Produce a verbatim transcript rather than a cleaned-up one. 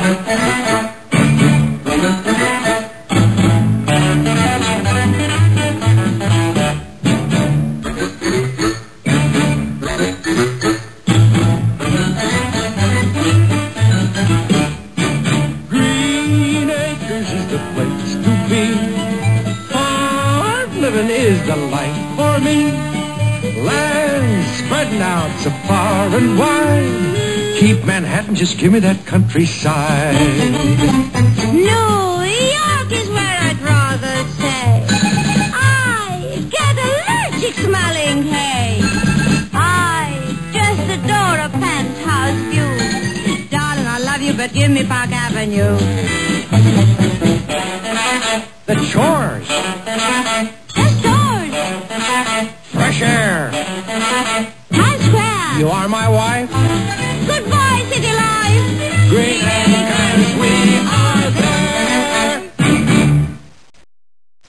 Green Acres is the place to be. Farm living is the life for me. Land spreading out so far and wide. Keep Manhattan, just give me that countryside. New York is where I'd rather stay. I get allergic smelling hay. I just adore a penthouse view. Darling, I love you, but give me Park Avenue. The chores. The stores. Fresh air. Times Square. You are my wife. Goodbye, city life. Green